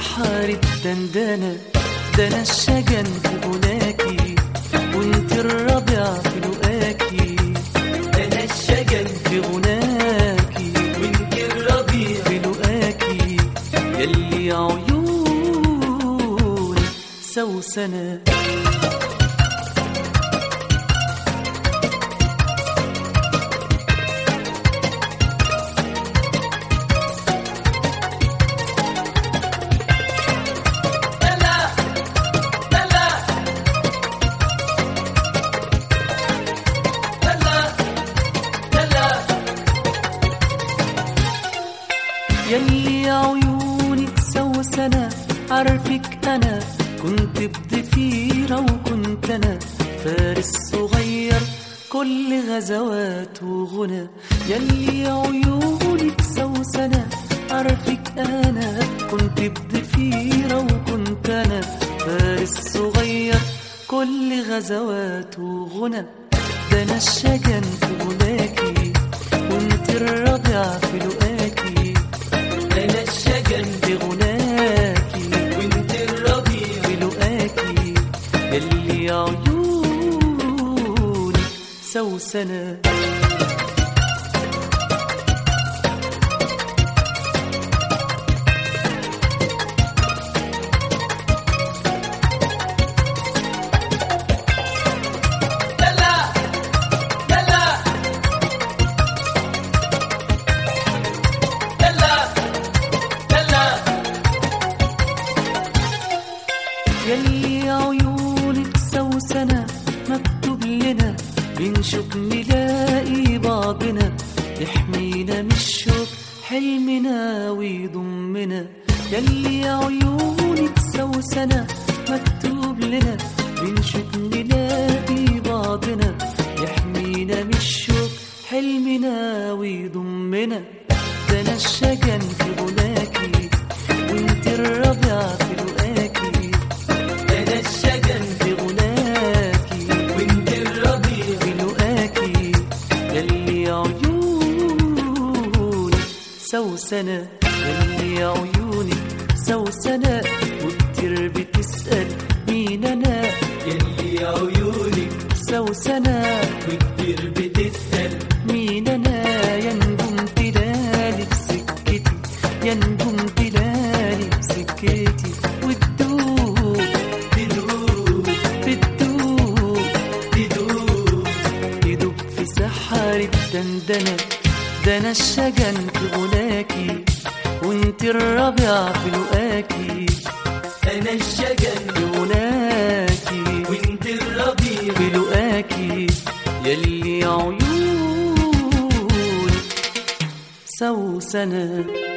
سحر الدندنة، ده أنا الشجن في غناكي وانت الربيع في لقاكي. أنا الشجن في غناكي وانت الربيع في لقاكي، يلي عيونك سوسنة. يلي عيونك سوسنة، عارفك أنا كنت بضفيرة وكنت أنا فارس صغير كل غزوات وغنى. يلي عيونك سوسنة، عارفك أنا كنت بضفيرة وكنت أنا فارس صغير كل غزوات وغنى. ده أنا الشجن في غناكي وانت الربيع في لقاكي. أنا الشجن في غناكي وانت الربيع في لقاكي، يلي عيونك سوسنة. يلي عيونك سوسنة، مكتوب لنا بنشوف نلاقي بعضنا، يحمينا من الشوق حلمنا ويضمنا. يلي عيونك سوسنة، مكتوب لنا بنشوف نلاقي بعضنا، يحمينا من الشوق حلمنا ويضمنا. ده أنا الشجن في غناكي وانت الربيع في لقاكي. أنا الشجن في غناكي وانت الربيع في لقاكي، يلي عيونك سوسنة. يلي عيونك سوسنة، وكتير بتسأل مين أنا. يلي عيونك سوسنة وكتير بتسأل مين أنا. يا نجوم تلالي بسكتي، يا نجوم تلالي بسكتي، وتدوب تدوب بتدوب تدوب يدوب في سحر الدندنة. ده أنا الشجن في غناكي وانت الربيع في لقاكي. أنا الشجن في غناكي وانت الربيع في لقاكي، يلي عيونك سوسنة.